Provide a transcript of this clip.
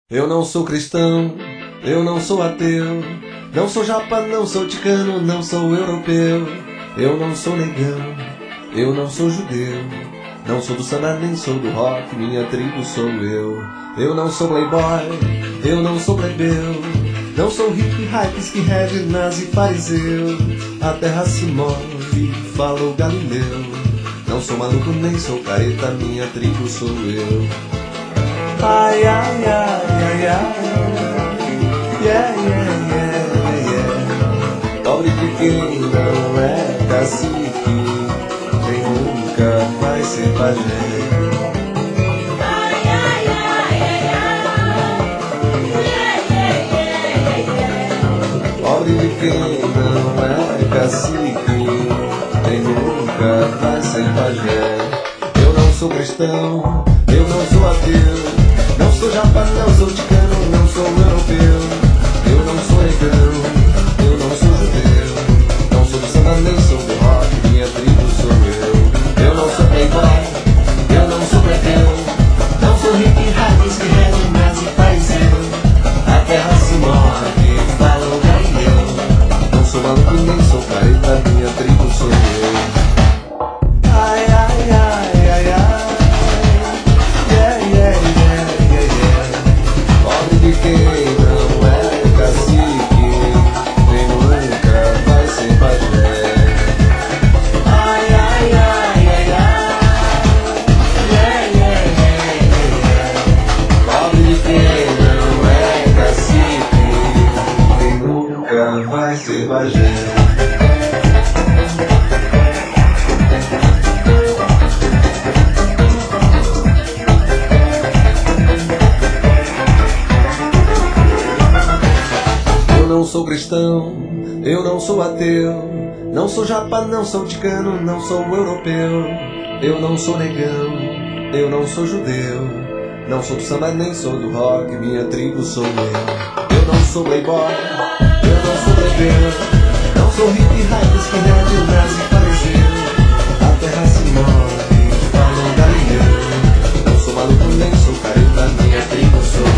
Eu não sou cristão, eu não sou ateu, não sou japa, não sou ticano, não sou europeu. Eu não sou negão, eu não sou judeu, não sou do samba nem sou do rock, minha tribo sou eu. Eu não sou playboy, eu não sou plebeu, não sou hippie, hype, skinhead, nazi, fariseu. A terra se move, falou Galileu. Não sou maluco nem sou careta, minha tribo sou eu. Ai, ai, ai, ai, ai, yeah, yeah, yeah, yeah. Pobre de quem não é cacique, quem nunca vai ser pajé. Ai, ai, ai, ai, ai, yeah, yeah, yeah, yeah. Pobre de quem não é cacique, quem nunca vai ser pajé. Eu não sou cristão, eu não sou ateu, não sou japa, não sou ticano, não sou europeu. Eu não sou negão, eu não sou judeu, não sou do samba nem sou do rock, minha tribo sou eu. Eu não sou playboy, eu não sou plebeu, não sou hippie, hype, skinhead, nazi, fariseu. A terra se move, fala o Galileu. Não sou maluco nem sou careta, minha tribo sou eu. Ai, ai, ai, ai, ai, yeah, yeah, yeah, yeah, yeah. Pobre de quem não é cacique, quem nunca vai ser pajé. Ai, ai, ai, ai, ai, yeah, yeah, yeah, yeah. Pobre de quem não é cacique, quem nunca vai ser pajé. Eu não sou cristão, eu não sou ateu, não sou japa, não sou ticano, não sou europeu. Eu não sou negão, eu não sou judeu, não sou do samba nem sou do rock, minha tribo sou eu. Eu não sou playboy, eu não sou plebeu, não sou hippie, hype, skinhead, nazi, fariseu. A terra se move, falou Galileu. Não sou maluco nem sou careta, minha tribo sou